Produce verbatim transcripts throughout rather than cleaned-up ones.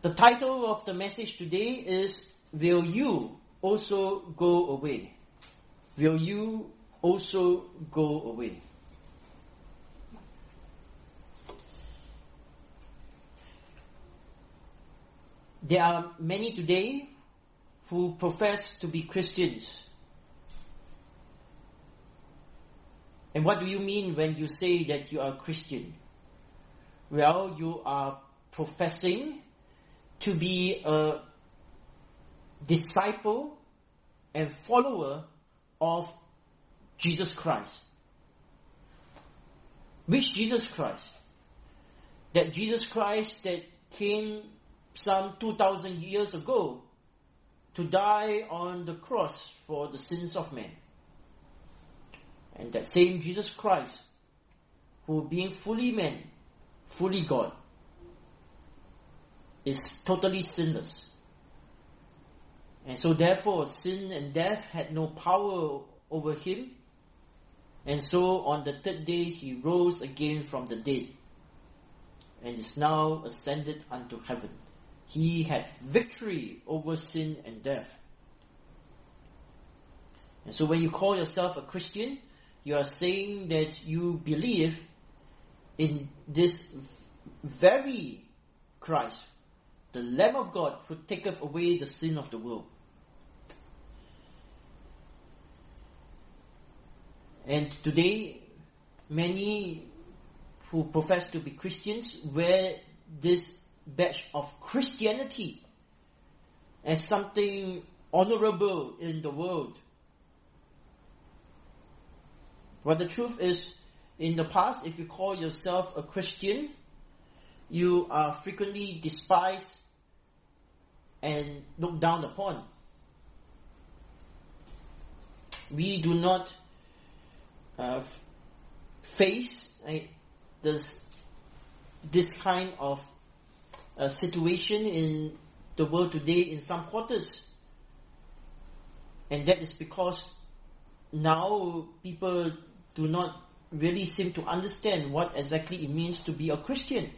The title of the message today is, Will You Also Go Away? Will you also go away? There are many today who profess to be Christians. And what do you mean when you say that you are a Christian? Well, you are professing to be a disciple and follower of Jesus Christ. Which Jesus Christ? That Jesus Christ that came some two thousand years ago to die on the cross for the sins of men. And that same Jesus Christ, who being fully man, fully God, is totally sinless. And so therefore sin and death had no power over him. And so on the third day he rose again from the dead and is now ascended unto heaven. He had victory over sin and death. And so when you call yourself a Christian, you are saying that you believe in this very Christ, the Lamb of God, who taketh away the sin of the world. And today, many who profess to be Christians wear this badge of Christianity as something honorable in the world. But the truth is, in the past, if you call yourself a Christian, you are frequently despised and looked down upon. We do not uh, face uh, this, this kind of uh, situation in the world today in some quarters. And that is because now people do not really seem to understand what exactly it means to be a Christian.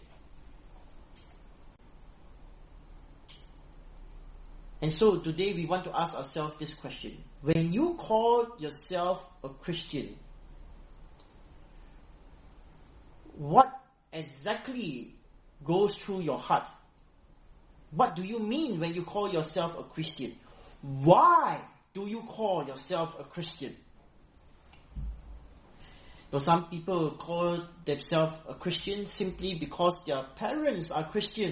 And so today we want to ask ourselves this question. When you call yourself a Christian, what exactly goes through your heart? What do you mean when you call yourself a Christian? Why do you call yourself a Christian? So some people call themselves a Christian simply because their parents are Christian.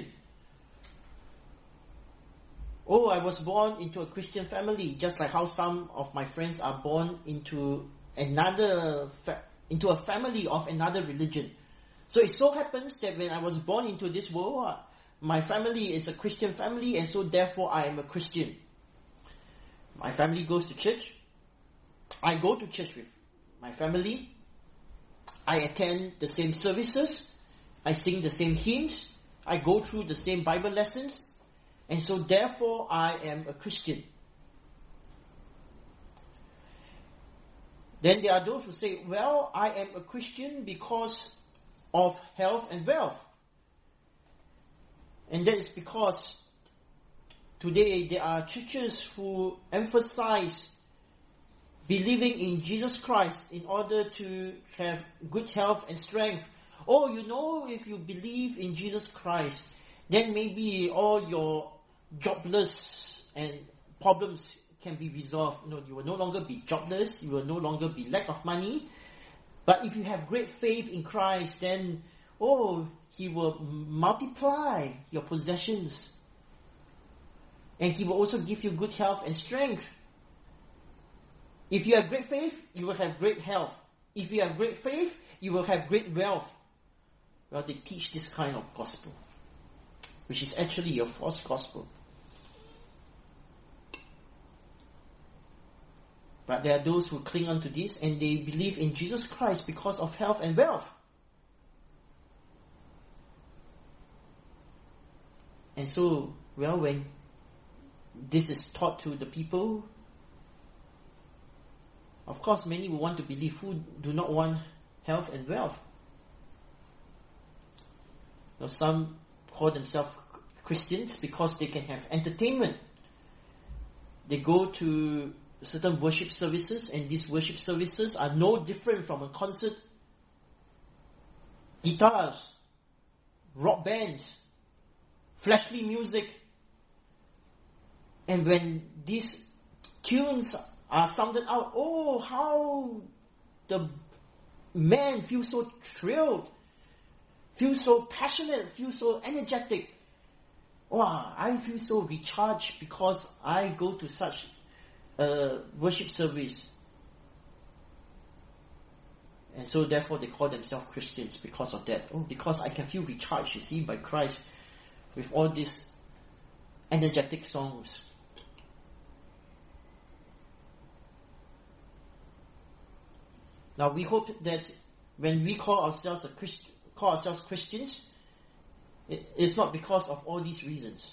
Oh, I was born into a Christian family, just like how some of my friends are born into another fa- into a family of another religion. So it so happens that when I was born into this world, my family is a Christian family, and so therefore I am a Christian. My family goes to church. I go to church with my family. I attend the same services. I sing the same hymns. I go through the same Bible lessons. And so therefore I am a Christian. Then there are those who say, well, I am a Christian because of health and wealth. And that is because today there are churches who emphasize believing in Jesus Christ in order to have good health and strength. Oh, you know, if you believe in Jesus Christ, then maybe all your jobless and problems can be resolved. No, you will no longer be jobless. You will no longer be lack of money. But if you have great faith in Christ, then, oh, He will multiply your possessions. And He will also give you good health and strength. If you have great faith, you will have great health. If you have great faith, you will have great wealth. Well, they teach this kind of gospel, which is actually a false gospel. But there are those who cling on to this and they believe in Jesus Christ because of health and wealth. And so, well, when this is taught to the people, of course many will want to believe. Who do not want health and wealth? Now, some call themselves Christians because they can have entertainment. They go to certain worship services, and these worship services are no different from a concert. Guitars, rock bands, flashly music. And when these tunes are sounded out, oh, how the man feels so thrilled, feels so passionate, feels so energetic. Wow, I feel so recharged because I go to such a worship service. And so therefore they call themselves Christians because of that. Oh, because I can feel recharged, you see, by Christ with all these energetic songs. Now we hope that when we call ourselves a Christ, call ourselves Christians, it is not because of all these reasons.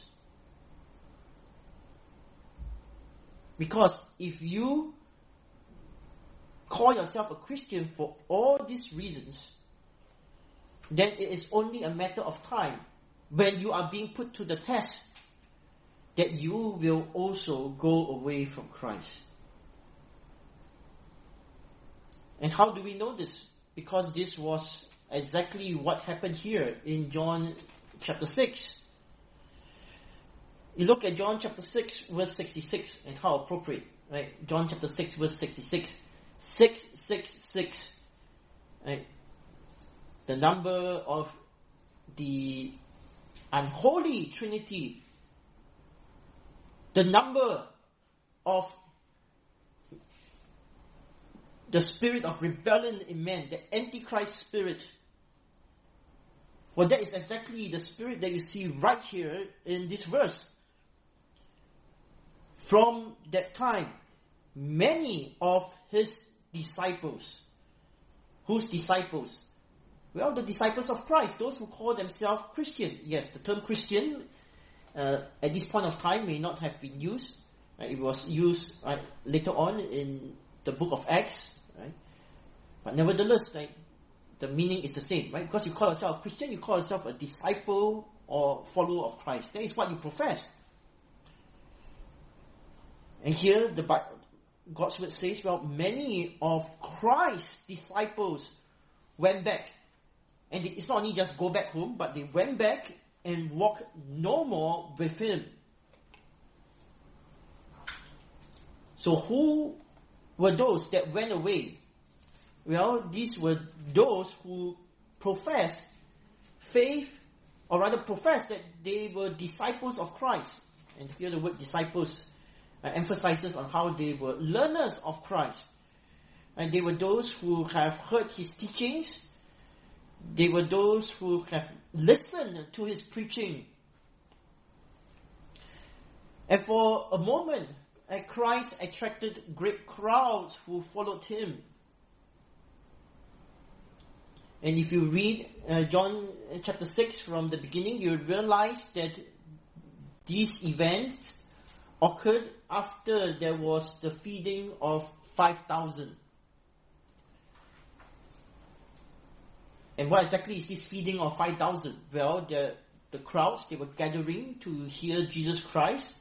Because if you call yourself a Christian for all these reasons, then it is only a matter of time when you are being put to the test that you will also go away from Christ. And how do we know this? Because this was exactly what happened here in John chapter six. You look at John chapter six verse sixty-six, and how appropriate, right? John chapter six verse sixty-six. six six six. Right? The number of the unholy Trinity. The number of the spirit of rebellion in man, the Antichrist spirit. For that is exactly the spirit that you see right here in this verse. From that time, many of his disciples. Whose disciples? Well, the disciples of Christ, those who call themselves Christian. Yes, the term Christian uh, at this point of time may not have been used. Uh, it was used uh, later on in the book of Acts. Right? But nevertheless, like, the meaning is the same, right? Because you call yourself a Christian, you call yourself a disciple or follower of Christ. That is what you profess. And here, the God's word says, well, many of Christ's disciples went back. And it's not only just go back home, but they went back and walked no more with him. So who were those that went away? Well, these were those who professed faith, or rather professed that they were disciples of Christ. And here the word disciples uh, emphasizes on how they were learners of Christ. And they were those who have heard his teachings. They were those who have listened to his preaching. And for a moment, uh, Christ attracted great crowds who followed him. And if you read uh, John chapter six from the beginning, you realize that these events occurred after there was the feeding of five thousand. And what exactly is this feeding of five thousand? Well, the, the crowds, they were gathering to hear Jesus Christ.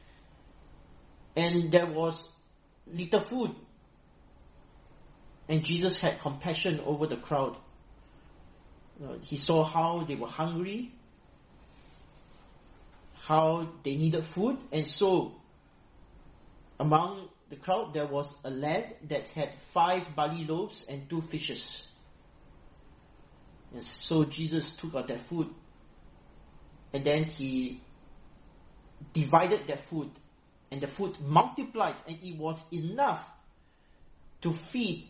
And there was little food. And Jesus had compassion over the crowd. Uh, he saw how they were hungry, how they needed food, and so among the crowd there was a lad that had five barley loaves and two fishes. And so Jesus took out that food, and then he divided that food, and the food multiplied, and it was enough to feed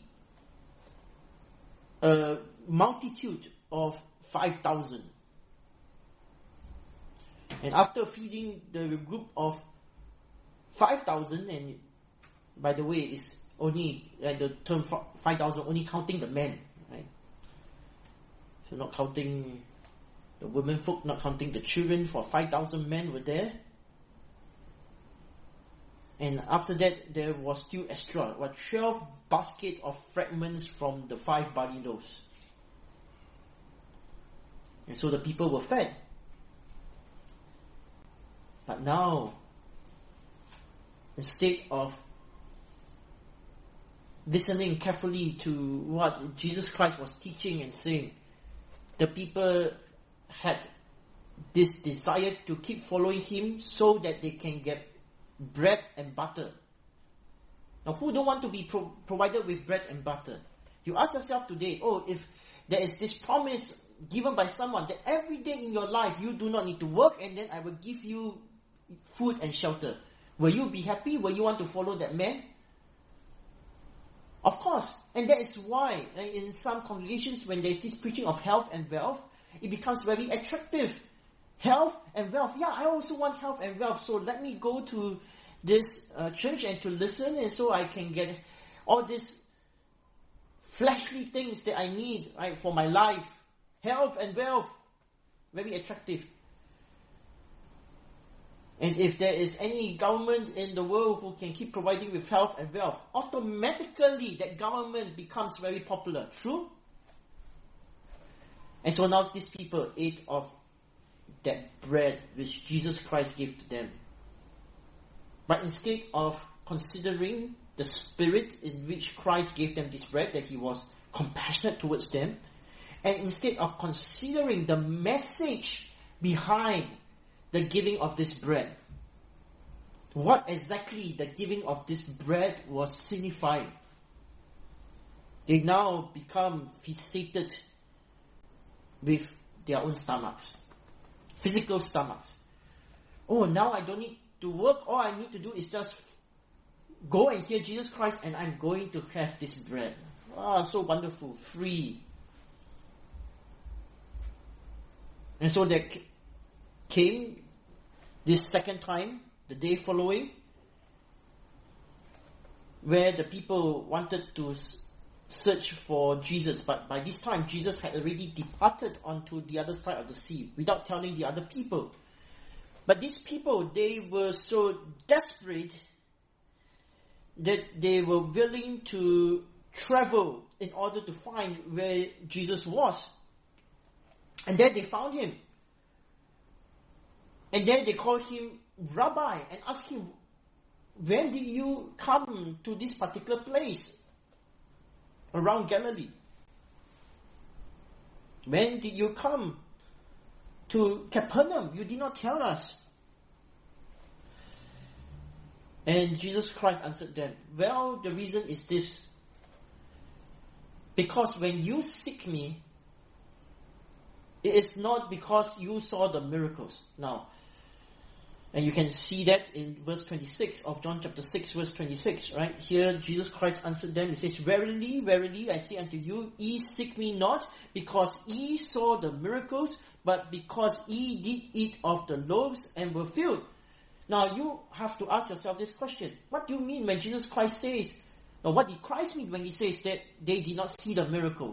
a multitude of five thousand. And after feeding the group of five thousand, and by the way, it's only uh, the term five thousand only counting the men, right? So not counting the women folk, not counting the children, for five thousand men were there. And after that, there was still extra, what, twelve baskets of fragments from the five barley loaves. And so the people were fed. But now, instead of listening carefully to what Jesus Christ was teaching and saying, the people had this desire to keep following him so that they can get bread and butter. Now, who don't want to be pro- provided with bread and butter? You ask yourself today, oh, if there is this promise given by someone that every day in your life you do not need to work and then I will give you food and shelter, will you be happy? Will you want to follow that man? Of course. And that is why in some congregations, when there is this preaching of health and wealth, it becomes very attractive. Health and wealth. Yeah, I also want health and wealth. So let me go to this uh, church and to listen, and so I can get all these fleshly things that I need, right, for my life. Health and wealth. Very attractive. And if there is any government in the world who can keep providing with health and wealth, automatically that government becomes very popular. True? And so now these people ate of that bread which Jesus Christ gave to them. But instead of considering the spirit in which Christ gave them this bread, that he was compassionate towards them, and instead of considering the message behind the giving of this bread, what exactly the giving of this bread was signifying, they now become fixated with their own stomachs, physical stomachs. Oh, now I don't need to work. All I need to do is just go and hear Jesus Christ and I'm going to have this bread. Ah, so wonderful, free. And so there came this second time, the day following, where the people wanted to search for Jesus, but by this time Jesus had already departed onto the other side of the sea without telling the other people. But these people, they were so desperate that they were willing to travel in order to find where Jesus was. And then they found him. And then they called him Rabbi and asked him, when did you come to this particular place around Galilee? When did you come to Capernaum? You did not tell us. And Jesus Christ answered them, well, the reason is this. Because when you seek me, it is not because you saw the miracles. Now, and you can see that in verse twenty-six of John chapter six, verse twenty-six, right? Here, Jesus Christ answered them. He says, verily, verily, I say unto you, ye seek me not because ye saw the miracles, but because ye did eat of the loaves and were filled. Now, you have to ask yourself this question. What do you mean when Jesus Christ says, or what did Christ mean when he says that they did not see the miracles?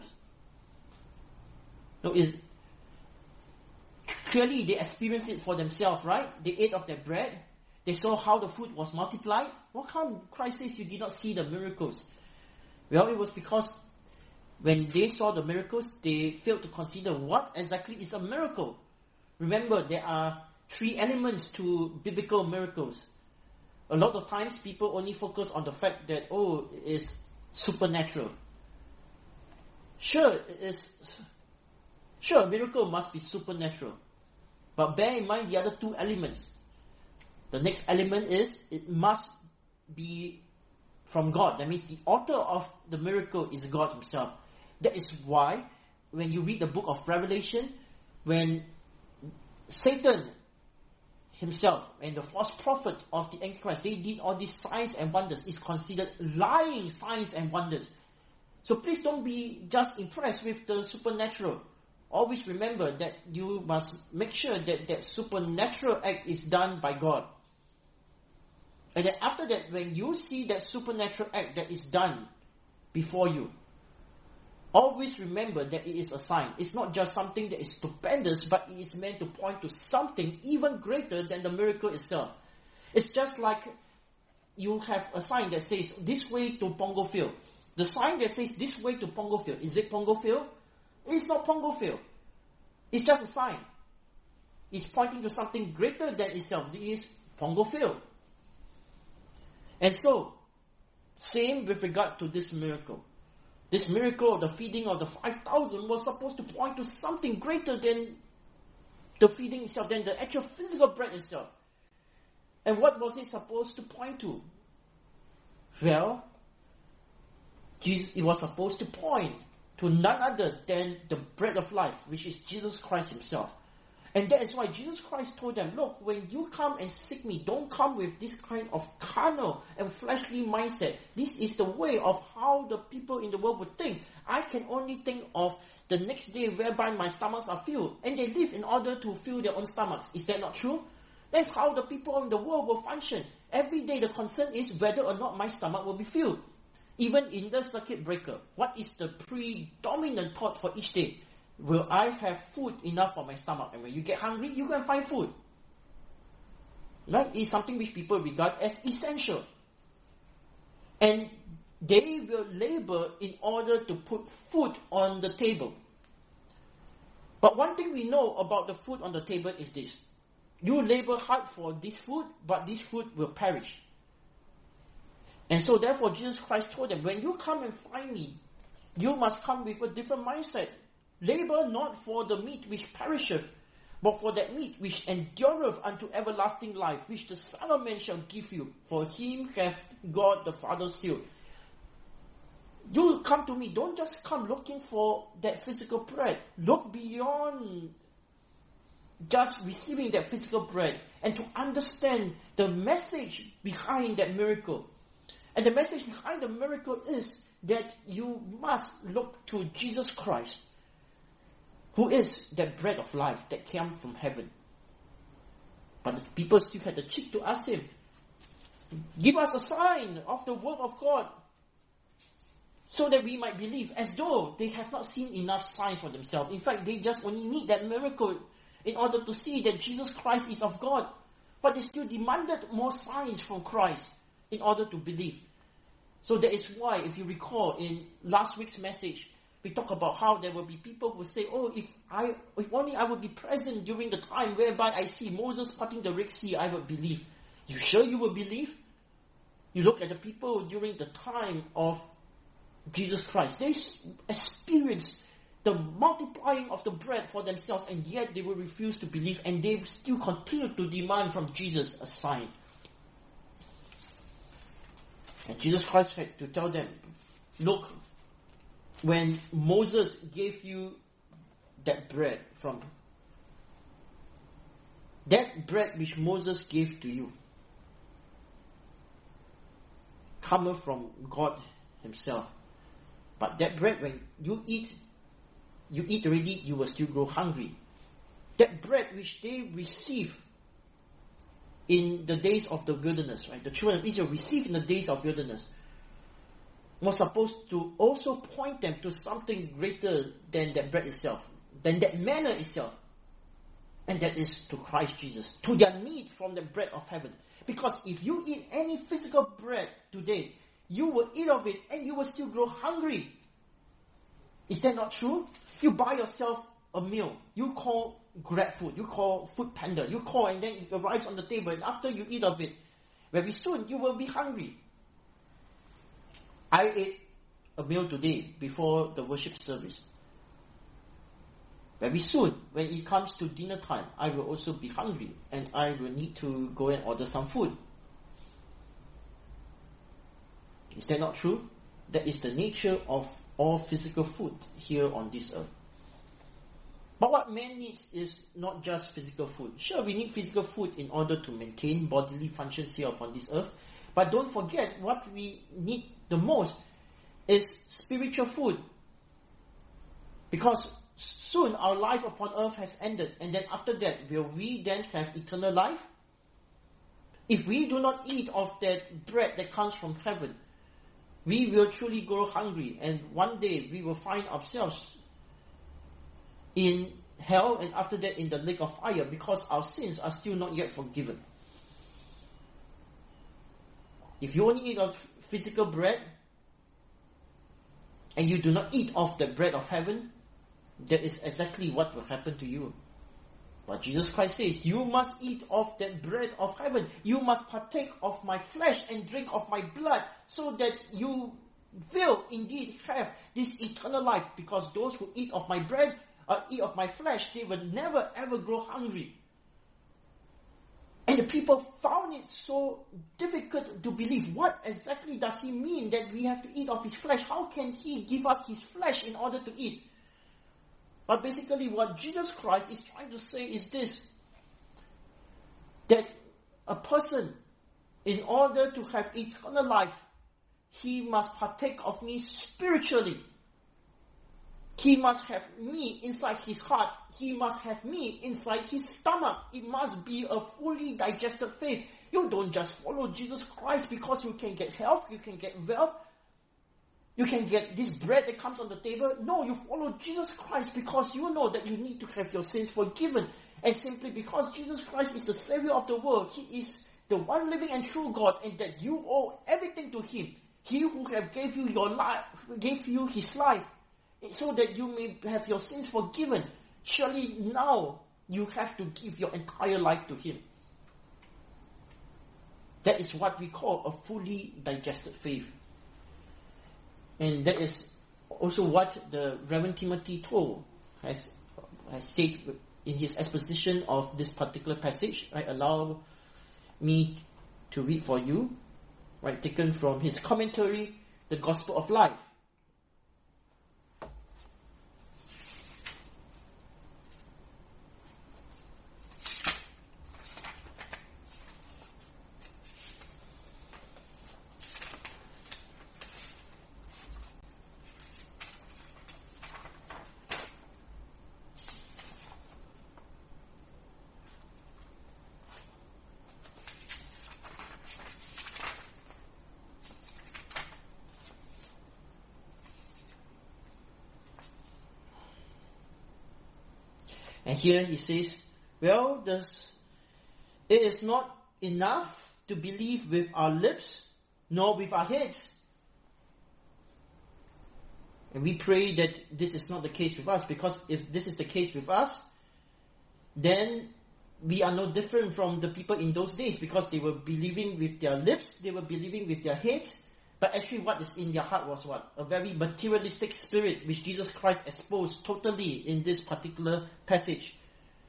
No, is clearly they experienced it for themselves, right? They ate of their bread. They saw how the food was multiplied. What come Christ says you did not see the miracles? Well, it was because when they saw the miracles, they failed to consider what exactly is a miracle. Remember, there are three elements to biblical miracles. A lot of times people only focus on the fact that, oh, it is supernatural. Sure, it is. Sure, a miracle must be supernatural. But bear in mind the other two elements. The next element is, it must be from God. That means the author of the miracle is God himself. That is why, when you read the book of Revelation, when Satan himself and the false prophet of the Antichrist, they did all these signs and wonders, it's considered lying signs and wonders. So please don't be just impressed with the supernatural. Always remember that you must make sure that that supernatural act is done by God. And then after that, when you see that supernatural act that is done before you, always remember that it is a sign. It's not just something that is stupendous, but it is meant to point to something even greater than the miracle itself. It's just like you have a sign that says, this way to Punggol Field. The sign that says, this way to Punggol Field. Is it Punggol Field? It's not Punggol Field. It's just a sign. It's pointing to something greater than itself. It is Pongo field. And so, same with regard to this miracle. This miracle of the feeding of the five thousand was supposed to point to something greater than the feeding itself, than the actual physical bread itself. And what was it supposed to point to? Well, Jesus, it was supposed to point to none other than the bread of life, which is Jesus Christ himself. And that is why Jesus Christ told them, look, when you come and seek me, don't come with this kind of carnal and fleshly mindset. This is the way of how the people in the world would think. I can only think of the next day whereby my stomachs are filled. And they live in order to fill their own stomachs. Is that not true? That's how the people in the world will function. Every day the concern is whether or not my stomach will be filled. Even in the circuit breaker, what is the predominant thought for each day? Will I have food enough for my stomach? And when you get hungry, you can find food. Right? It's something which people regard as essential. And they will labor in order to put food on the table. But one thing we know about the food on the table is this. You labor hard for this food, but this food will perish. And so therefore Jesus Christ told them, when you come and find me, you must come with a different mindset. Labor not for the meat which perisheth, but for that meat which endureth unto everlasting life, which the Son of Man shall give you. For him hath God the Father sealed. You come to me, don't just come looking for that physical bread. Look beyond just receiving that physical bread and to understand the message behind that miracle. And the message behind the miracle is that you must look to Jesus Christ, who is that bread of life that came from heaven. But the people still had the cheek to ask him, give us a sign of the word of God, so that we might believe, as though they have not seen enough signs for themselves. In fact, they just only need that miracle in order to see that Jesus Christ is of God. But they still demanded more signs from Christ in order to believe. So that is why, if you recall in last week's message, we talk about how there will be people who say, oh, if I, if only I would be present during the time whereby I see Moses parting the Red Sea, I would believe. You sure you will believe? You look at the people during the time of Jesus Christ. They experienced the multiplying of the bread for themselves, and yet they will refuse to believe, and they still continue to demand from Jesus a sign. And Jesus Christ had to tell them, look, when Moses gave you that bread from, that bread which Moses gave to you, cometh from God himself. But that bread, when you eat, you eat already, you will still grow hungry. That bread which they receive in the days of the wilderness, right? The children of Israel received in the days of wilderness, was supposed to also point them to something greater than that bread itself, than that manna itself. And that is to Christ Jesus, to their need from the bread of heaven. Because if you eat any physical bread today, you will eat of it and you will still grow hungry. Is that not true? You buy yourself a meal, you call GrabFood, you call Food Panda, you call and then it arrives on the table, and after you eat of it, very soon you will be hungry. I ate a meal today before the worship service. Very soon, when it comes to dinner time, I will also be hungry and I will need to go and order some food. Is that not true? That is the nature of all physical food here on this earth. But what man needs is not just physical food. Sure, we need physical food in order to maintain bodily functions here upon this earth. But don't forget, what we need the most is spiritual food. Because soon our life upon earth has ended. And then after that, will we then have eternal life? If we do not eat of that bread that comes from heaven, we will truly grow hungry. And one day we will find ourselves in hell, and after that in the lake of fire, because our sins are still not yet forgiven. If you only eat of physical bread, and you do not eat of the bread of heaven, that is exactly what will happen to you. But Jesus Christ says, you must eat of that bread of heaven. You must partake of my flesh and drink of my blood, so that you will indeed have this eternal life. Because those who eat of my bread, or eat of my flesh, they will never ever grow hungry. And the people found it so difficult to believe. What exactly does he mean that we have to eat of his flesh? How can he give us his flesh in order to eat? But basically what Jesus Christ is trying to say is this, that a person, in order to have eternal life, he must partake of me spiritually. He must have me inside his heart. He must have me inside his stomach. It must be a fully digested faith. You don't just follow Jesus Christ because you can get health, you can get wealth, you can get this bread that comes on the table. No, you follow Jesus Christ because you know that you need to have your sins forgiven. And simply because Jesus Christ is the Savior of the world, He is the one living and true God, and that you owe everything to Him. He who have gave you your life, gave you His life, so that you may have your sins forgiven. Surely now you have to give your entire life to Him. That is what we call a fully digested faith. And that is also what the Reverend Timothy Toh has, has said in his exposition of this particular passage. Right? Allow me to read for you, right? Taken from his commentary, The Gospel of Life. And here he says, well, this, it is not enough to believe with our lips, nor with our heads. And we pray that this is not the case with us, because if this is the case with us, then we are no different from the people in those days, because they were believing with their lips, they were believing with their heads, but actually what is in their heart was what? A very materialistic spirit, which Jesus Christ exposed totally in this particular passage.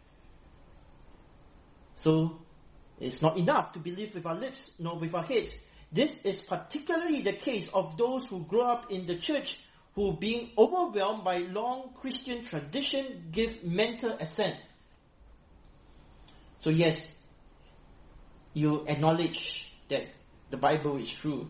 So, it's not enough to believe with our lips, nor with our heads. This is particularly the case of those who grow up in the church, who, being overwhelmed by long Christian tradition, give mental assent. So yes, you acknowledge that the Bible is true.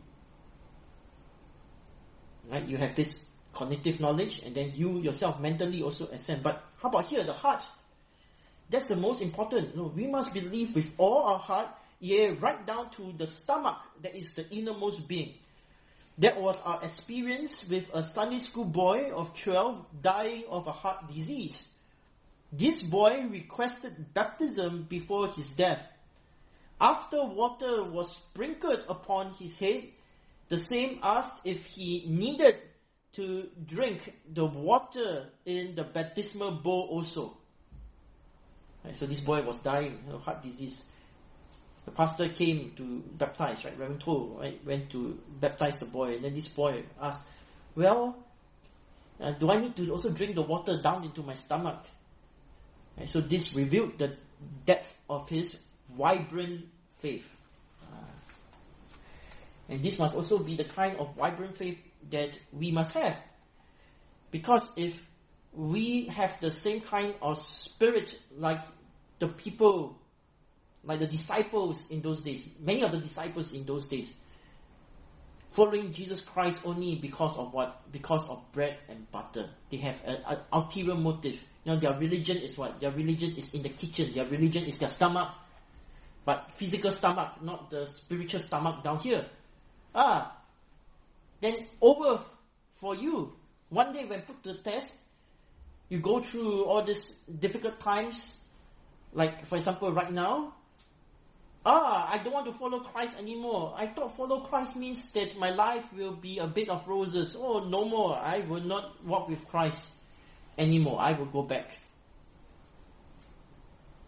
Right? You have this cognitive knowledge, and then you yourself mentally also assent. But how about here, the heart? That's the most important. No, we must believe with all our heart, yeah, right down to the stomach, that is the innermost being. That was our experience with a Sunday school boy of twelve dying of a heart disease. This boy requested baptism before his death. After water was sprinkled upon his head, the same asked if he needed to drink the water in the baptismal bowl also. Right, so this boy was dying of heart disease. The pastor came to baptize, right? Reverend Toh, right, went to baptize the boy, and then this boy asked, well, uh, do I need to also drink the water down into my stomach? Right, so this revealed the depth of his vibrant faith. Uh, and this must also be the kind of vibrant faith that we must have. Because if we have the same kind of spirit like the people, like the disciples in those days, many of the disciples in those days, following Jesus Christ only because of what? Because of bread and butter. They have an ulterior motive. You know, their religion is what? Their religion is in the kitchen. Their religion is their stomach. But physical stomach, not the spiritual stomach down here. Ah, then over for you. One day when put to the test, you go through all these difficult times, like for example right now, ah, I don't want to follow Christ anymore. I thought follow Christ means that my life will be a bed of roses. Oh, no more. I will not walk with Christ anymore. I will go back.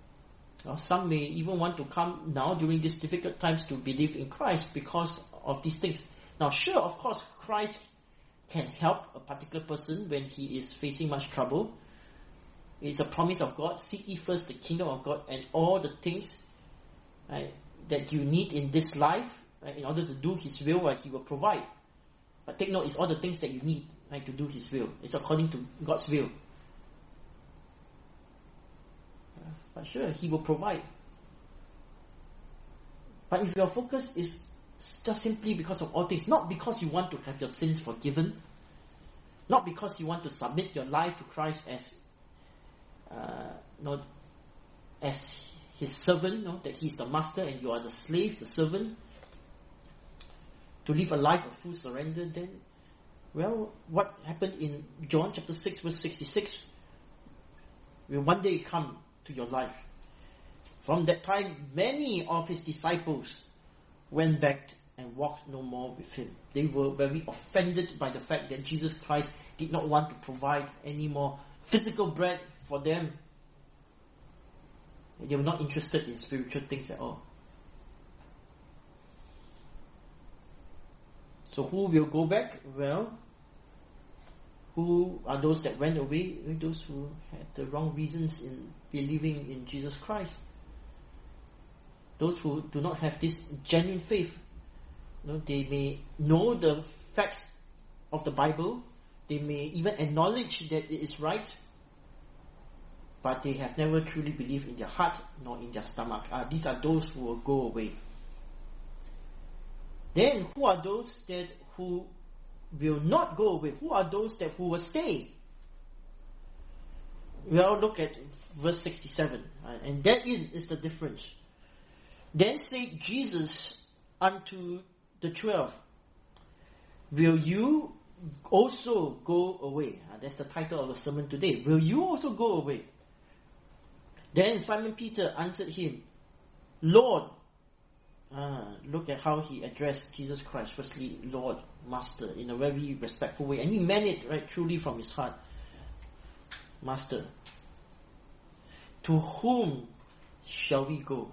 Now, some may even want to come now during these difficult times to believe in Christ because of these things. Now, sure, of course, Christ can help a particular person when he is facing much trouble. It's a promise of God. Seek ye first the kingdom of God, and all the things right, that you need in this life right, in order to do His will, right, He will provide. But take note, it's all the things that you need right, to do His will. It's according to God's will. But sure, He will provide. But if your focus is just simply because of all things, not because you want to have your sins forgiven, not because you want to submit your life to Christ as uh, not as His servant, no, that He's the master and you are the slave, the servant, to live a life of full surrender, then, well, what happened in John chapter six, verse sixty-six, will one day come to your life. From that time, many of His disciples went back and walked no more with Him. They were very offended by the fact that Jesus Christ did not want to provide any more physical bread for them. They were not interested in spiritual things at all. So who will go back? Well, who are those that went away? Those who had the wrong reasons in believing in Jesus Christ. Those who do not have this genuine faith. You know, they may know the facts of the Bible. They may even acknowledge that it is right. But they have never truly believed in their heart nor in their stomach. Uh, these are those who will go away. Then who are those that who will not go away? Who are those that who will stay? Well, look at verse sixty-seven. Uh, and that is the difference. Then said Jesus unto the twelve, will you also go away? Uh, that's the title of the sermon today. Will you also go away? Then Simon Peter answered him, Lord. Ah, look at how he addressed Jesus Christ. Firstly, Lord, Master, in a very respectful way. And he meant it right truly from his heart. Master, to whom shall we go?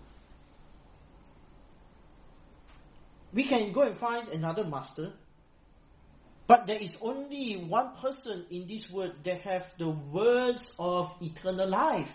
We can go and find another master. But there is only one person in this word that have the words of eternal life.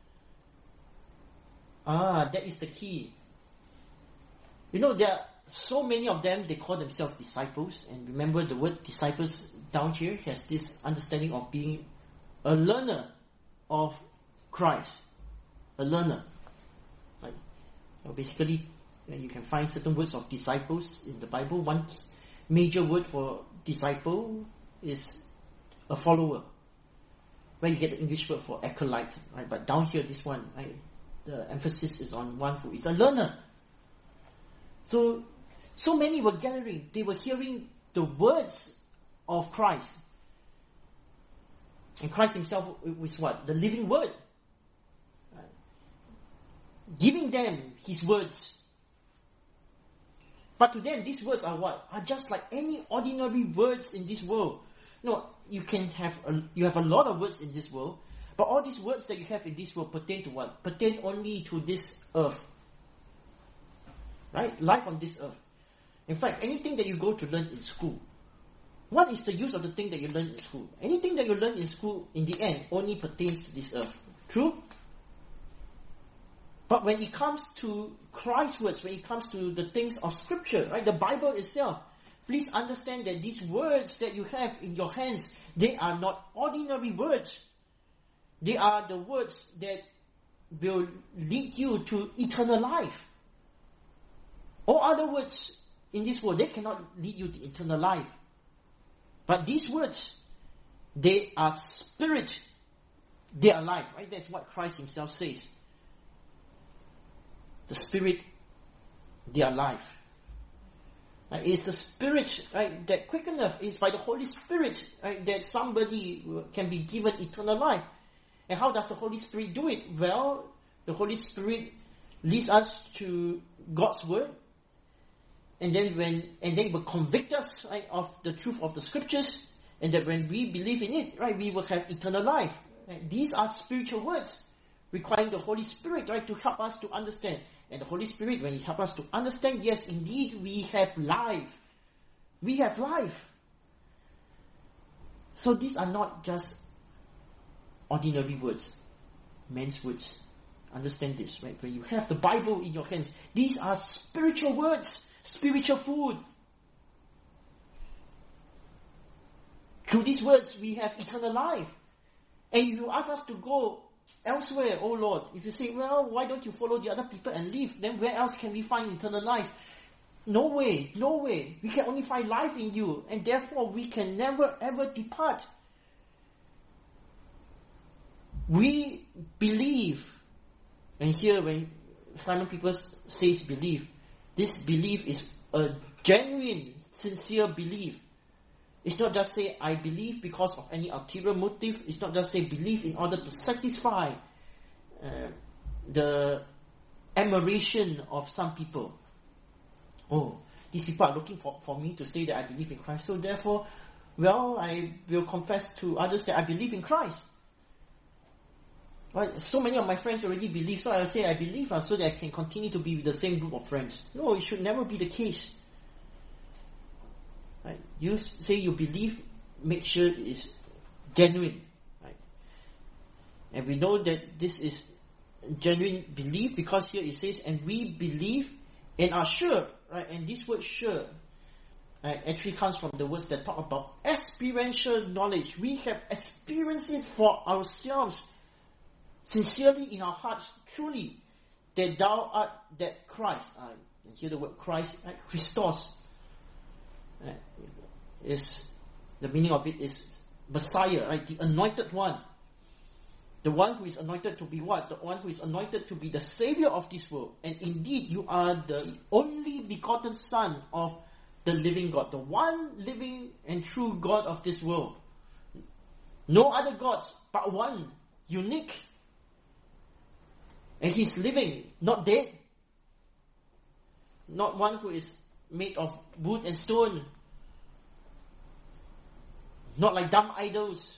Ah, that is the key. You know, there are so many of them, they call themselves disciples. And remember, the word disciples down here has this understanding of being a learner of Christ. A learner. Right? So basically, you can find certain words of disciples in the Bible. One major word for disciple is a follower. Where you get the English word for acolyte. Right? But down here, this one, right, the emphasis is on one who is a learner. So, so many were gathering. They were hearing the words of Christ. And Christ himself was what? The living word. Right? Giving them his words. But to them, these words are what? Are just like any ordinary words in this world. No, you can have a, you have a lot of words in this world. But all these words that you have in this world pertain to what? Pertain only to this earth. Right? Life on this earth. In fact, anything that you go to learn in school, what is the use of the thing that you learn in school? Anything that you learn in school, in the end, only pertains to this earth. True? But when it comes to Christ's words, when it comes to the things of Scripture, right, the Bible itself, please understand that these words that you have in your hands, they are not ordinary words. They are the words that will lead you to eternal life. All other words in this world, they cannot lead you to eternal life. But these words, they are spirit. They are life. Right? That's what Christ himself says. The spirit, they are life. Right? It's the spirit, right, that quickeneth. It's by the Holy Spirit, right, that somebody can be given eternal life. And how does the Holy Spirit do it? Well, the Holy Spirit leads us to God's word. And then when and then it will convict us, right, of the truth of the Scriptures, and that when we believe in it, right, we will have eternal life. Right? These are spiritual words. requiring the Holy Spirit, right, to help us to understand. And the Holy Spirit, when He helps us to understand, yes, indeed, we have life. We have life. So these are not just ordinary words, men's words. Understand this, right? When you have the Bible in your hands, these are spiritual words, spiritual food. Through these words, we have eternal life. And if you ask us to go elsewhere, oh Lord, if you say, well, why don't you follow the other people and leave? Then where else can we find eternal life? No way, no way. We can only find life in you. And therefore, we can never ever depart. We believe. And here, when Simon Peters says believe, this belief is a genuine, sincere belief. It's not just say, I believe because of any ulterior motive. It's not just say, believe in order to satisfy uh, the admiration of some people. Oh, these people are looking for, for me to say that I believe in Christ. So therefore, well, I will confess to others that I believe in Christ. Right? So many of my friends already believe, so I'll say I believe uh, so that I can continue to be with the same group of friends. No, it should never be the case. Right? You say you believe, make sure it is genuine. Right? And we know that this is genuine belief because here it says, and we believe and are sure. Right? And this word sure right, actually comes from the words that talk about experiential knowledge. We have experienced it for ourselves, sincerely in our hearts, truly, that thou art that Christ. Uh, and here the word Christ, right? Christos. Uh, is the meaning of it is Messiah, right? The anointed one. The one who is anointed to be what? The one who is anointed to be the Savior of this world. And indeed, you are the only begotten Son of the living God. The one living and true God of this world. No other gods, but one. Unique. And He's living, not dead. Not one who is made of wood and stone. Not like dumb idols.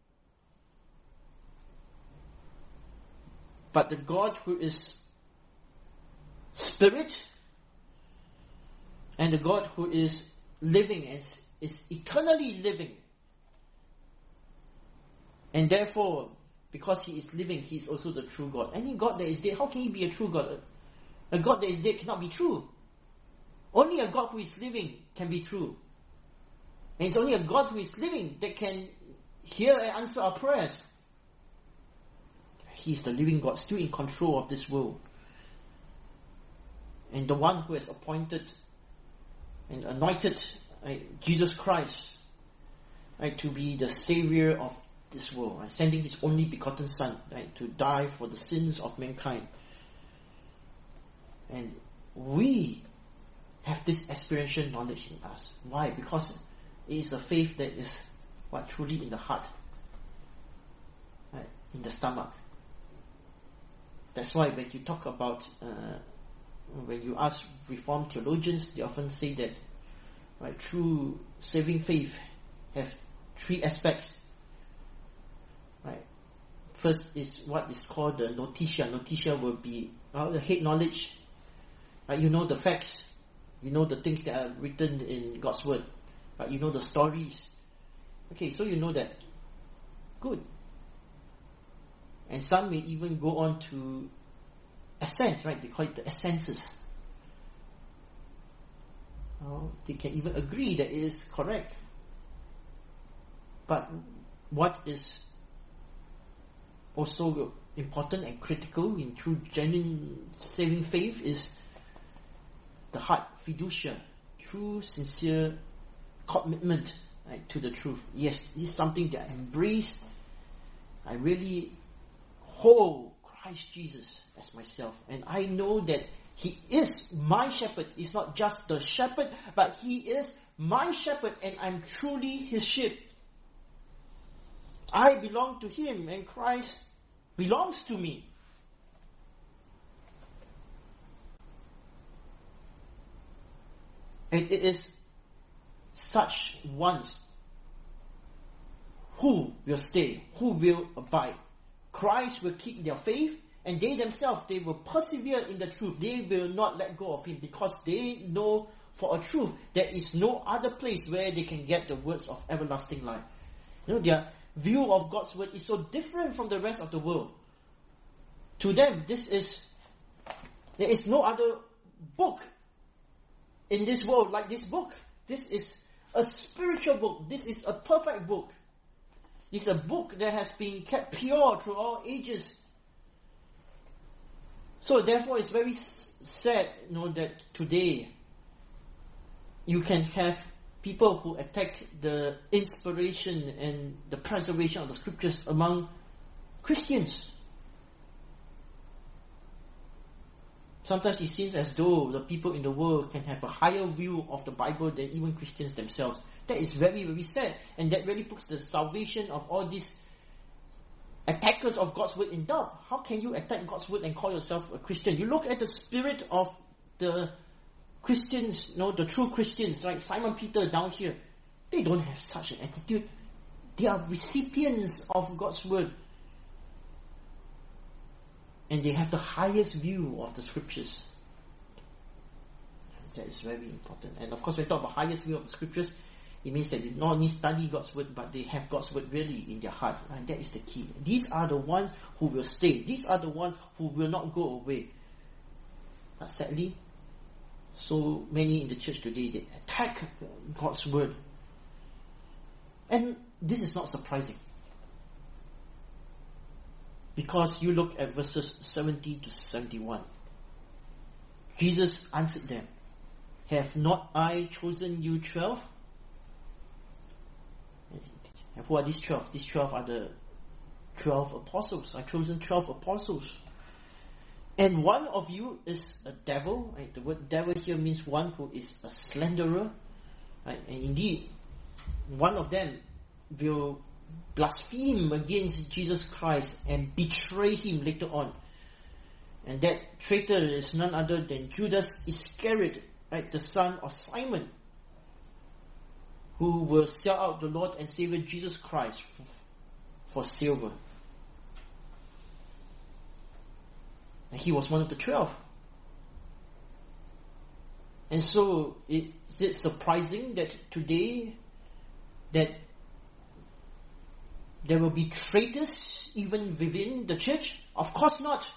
But the God who is spirit, and the God who is living and is eternally living. And therefore, because He is living, He is also the true God. Any God that is dead, how can He be a true God? A God that is dead cannot be true. Only a God who is living can be true. And it's only a God who is living that can hear and answer our prayers. He is the living God, still in control of this world. And the one who has appointed and anointed right, Jesus Christ right, to be the Savior of this world, right, sending His only begotten Son right, to die for the sins of mankind. And we have this experiential knowledge in us. Why? Because it is a faith that is what truly in the heart, right, in the stomach. That's why when you talk about, uh, when you ask Reformed theologians, they often say that right, true saving faith has three aspects. Right. First is what is called the notitia. Notitia will be uh, the head knowledge. Right? You know the facts. You know the things that are written in God's Word. Right? You know the stories. Okay, so you know that. Good. And some may even go on to assent, right? They call it the assensus. Oh, they can even agree that it is correct. But what is also important and critical in true genuine saving faith is the heart, fiducia, true sincere commitment right, to the truth. Yes, this is something that I embrace. I really hold Christ Jesus as myself, and I know that He is my shepherd. He's not just the shepherd, but He is my shepherd, and I'm truly His sheep. I belong to Him, and Christ belongs to me. And it is such ones who will stay, who will abide. Christ will keep their faith, And they themselves, they will persevere in the truth. They will not let go of Him because they know for a truth there is no other place where they can get the words of everlasting life. You know, their view of God's word is so different from the rest of the world. To them, this is, there is no other book in this world like this book. This is a spiritual book. This is a perfect book. It's a book that has been kept pure through all ages. So therefore it's very sad, you know, that today you can have people who attack the inspiration and the preservation of the scriptures among Christians. Sometimes it seems as though the people in the world can have a higher view of the Bible than even Christians themselves. That is very, very sad. And that really puts the salvation of all these attackers of God's word in doubt. How can you attack God's word and call yourself a Christian? You look at the spirit of the Christians, you know, the true Christians, like Simon Peter down here. They don't have such an attitude. They are recipients of God's word. And they have the highest view of the scriptures. That is very important. And of course, when we talk about highest view of the scriptures, it means that they not only study God's word, but they have God's word really in their heart. And that is the key. These are the ones who will stay. These are the ones who will not go away. But sadly, so many in the church today, they attack God's word. And this is not surprising. Because you look at verses seventy to seventy-one. Jesus answered them, "Have not I chosen you twelve?" And who are these twelve? These twelve are the twelve apostles. I've chosen twelve apostles. And one of you is a devil. Right? The word devil here means one who is a slanderer. Right? And indeed, one of them will blaspheme against Jesus Christ and betray Him later on. And that traitor is none other than Judas Iscariot, right, the son of Simon, who will sell out the Lord and Savior Jesus Christ for, for silver. And he was one of the twelve. And so, is it surprising that today, that there will be traitors even within the church? Of course not.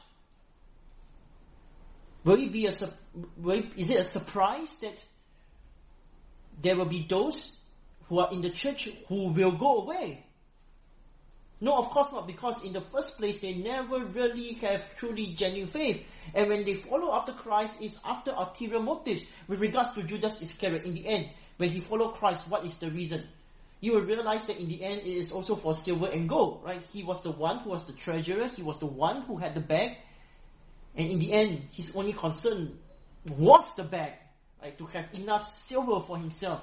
Will it be a, will it, is it a surprise that there will be those who are in the church who will go away? No, of course not, because in the first place, they never really have truly genuine faith. And when they follow after Christ, it's after ulterior motives. With regards to Judas Iscariot, in the end, when he followed Christ, what is the reason? You will realize that in the end, it is also for silver and gold, right? He was the one who was the treasurer. He was the one who had the bag. And in the end, his only concern was the bag, right? To have enough silver for himself.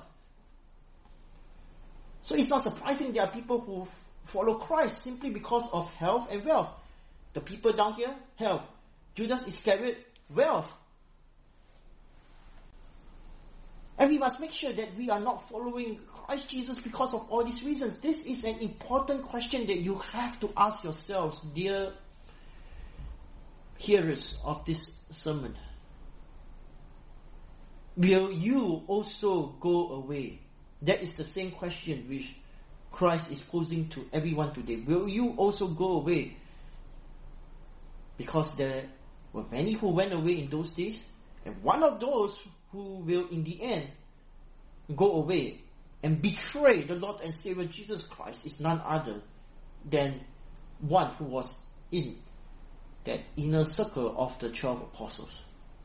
So it's not surprising there are people who follow Christ simply because of health and wealth. The people down here, health. Judas Iscariot, wealth. And we must make sure that we are not following Christ Jesus because of all these reasons. This is an important question that you have to ask yourselves, dear hearers of this sermon. Will you also go away? That is the same question which Christ is posing to everyone today. Will you also go away? Because there were many who went away in those days, and one of those who will in the end go away and betray the Lord and Savior Jesus Christ is none other than one who was in that inner circle of the twelve apostles.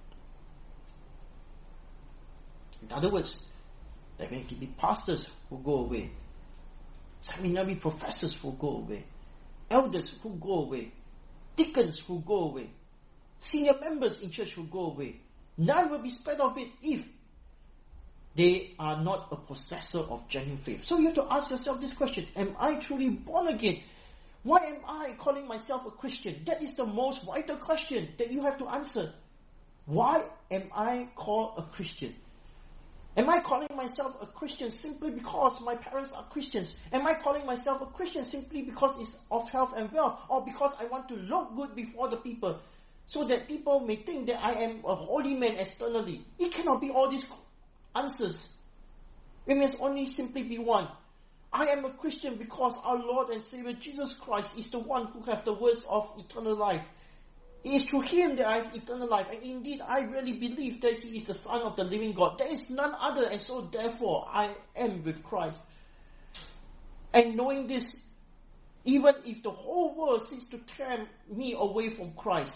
In other words, there are going to be pastors who go away, seminary professors who go away, elders who go away, deacons who go away, senior members in church who go away. None will be spared of it if they are not a possessor of genuine faith. So you have to ask yourself this question: am I truly born again? Why am I calling myself a Christian? That is the most vital question that you have to answer. Why am I called a Christian? Am I calling myself a Christian simply because my parents are Christians? Am I calling myself a Christian simply because it's of health and wealth? Or because I want to look good before the people so that people may think that I am a holy man externally? It cannot be all these answers. It must only simply be one. I am a Christian because our Lord and Savior Jesus Christ is the one who has the words of eternal life. It is through Him that I have eternal life. And indeed, I really believe that He is the Son of the living God. There is none other, and so therefore I am with Christ. And knowing this, even if the whole world seeks to tear me away from Christ,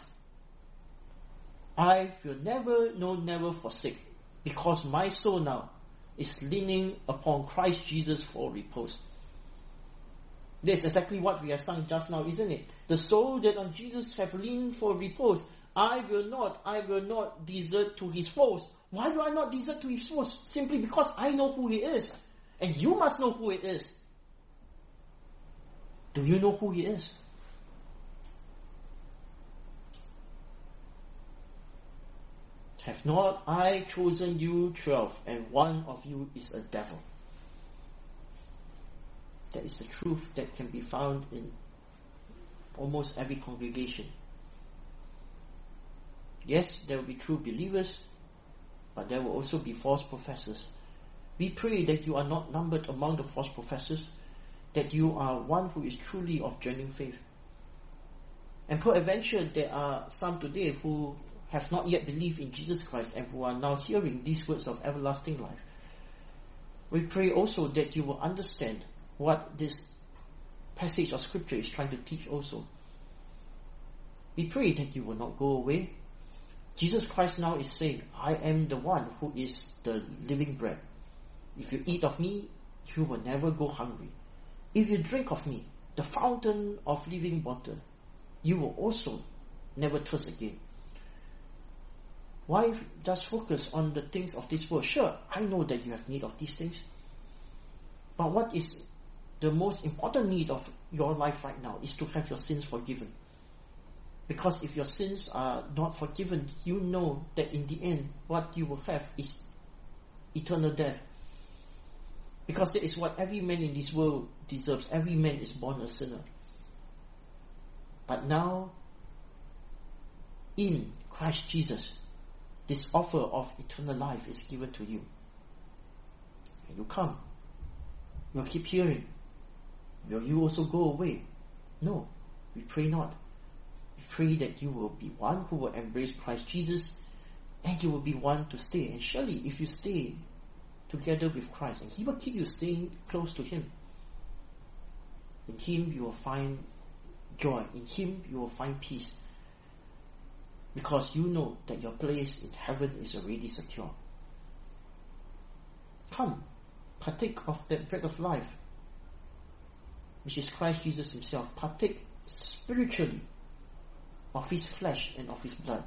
I will never, no, never forsake, because my soul now is leaning upon Christ Jesus for repose. That's exactly what we have sung just now, isn't it? The soul that on Jesus have leaned for repose. I will not, I will not desert to His foes. Why do I not desert to His foes? Simply because I know who He is. And you must know who it is. Do you know who He is? Have not I chosen you twelve, and one of you is a devil? That is the truth that can be found in almost every congregation. Yes, there will be true believers, but there will also be false professors. We pray that you are not numbered among the false professors, that you are one who is truly of genuine faith. And peradventure, there are some today who have not yet believed in Jesus Christ and who are now hearing these words of everlasting life. We pray also that you will understand what this passage of Scripture is trying to teach also. We pray that you will not go away. Jesus Christ now is saying, I am the one who is the living bread. If you eat of me, you will never go hungry. If you drink of me, the fountain of living water, you will also never thirst again. Why just focus on the things of this world? Sure, I know that you have need of these things. But what is the most important need of your life right now is to have your sins forgiven. Because if your sins are not forgiven, you know that in the end, what you will have is eternal death. Because that is what every man in this world deserves. Every man is born a sinner. But now, in Christ Jesus, this offer of eternal life is given to you. And you come. You'll keep hearing. Will you also go away? No, we pray not. We pray that you will be one who will embrace Christ Jesus, and you will be one to stay. And surely, if you stay together with Christ, and He will keep you staying close to Him, in Him you will find joy. In Him you will find peace. Because you know that your place in heaven is already secure. Come, partake of that bread of life, which is Christ Jesus Himself. Partake spiritually of His flesh and of His blood.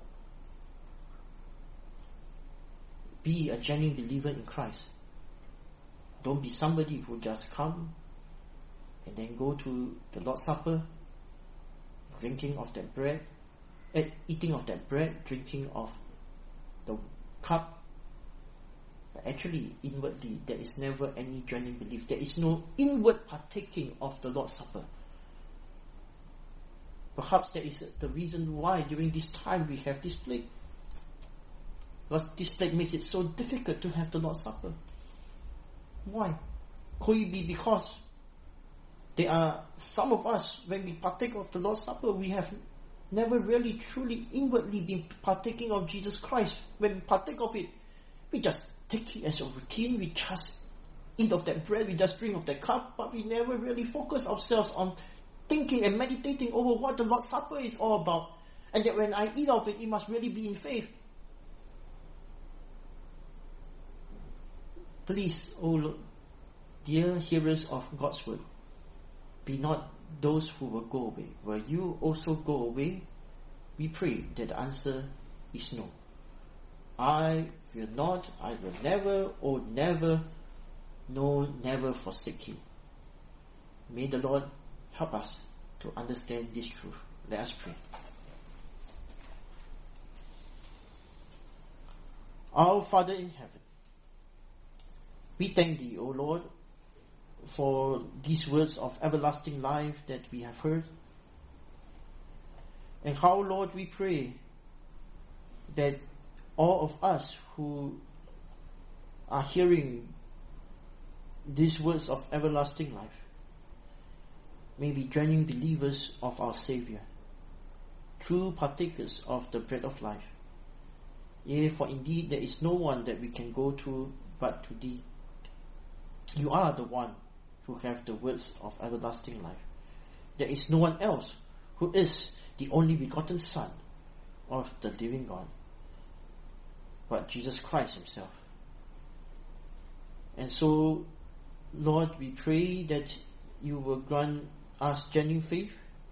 Be a genuine believer in Christ. Don't be somebody who just come and then go to the Lord's Supper, drinking of that bread, eating of that bread, drinking of the cup. But actually, inwardly, there is never any genuine belief. There is no inward partaking of the Lord's Supper. Perhaps that is the reason why during this time we have this plague. Because this plague makes it so difficult to have the Lord's Supper. Why? Could it be because there are some of us, when we partake of the Lord's Supper, we have never really truly inwardly been partaking of Jesus Christ. When we partake of it, we just take it as a routine. We just eat of that bread, we just drink of that cup, but we never really focus ourselves on thinking and meditating over what the Lord's Supper is all about. And that when I eat of it, it must really be in faith. Please, O Lord, dear hearers of God's word, be not those who will go away. Will you also go away? We pray that the answer is no. I will not, I will never, oh never, no, never forsake you. May the Lord help us to understand this truth. Let us pray. Our Father in heaven, We thank Thee, O Lord, for these words of everlasting life that we have heard. And how, Lord, we pray that all of us who are hearing these words of everlasting life may be genuine believers of our Savior, true partakers of the bread of life. Yea, for indeed there is no one that we can go to but to Thee. You are the one who have the words of everlasting life. There is no one else who is the only begotten Son of the living God, but Jesus Christ Himself. And so, Lord, we pray that You will grant us genuine faith.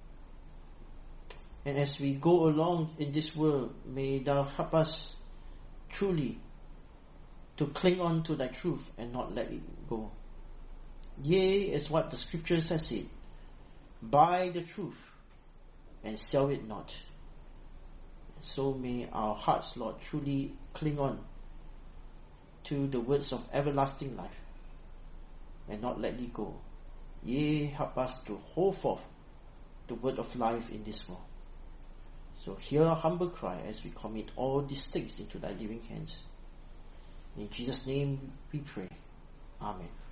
And as we go along in this world, may Thou help us truly to cling on to Thy truth and not let it go. Yea, as what the Scriptures has said, buy the truth and sell it not. So may our hearts, Lord, truly cling on to the words of everlasting life and not let it go. Yea, help us to hold forth the word of life in this world. So hear our humble cry as we commit all these things into Thy living hands. In Jesus' name we pray. Amen.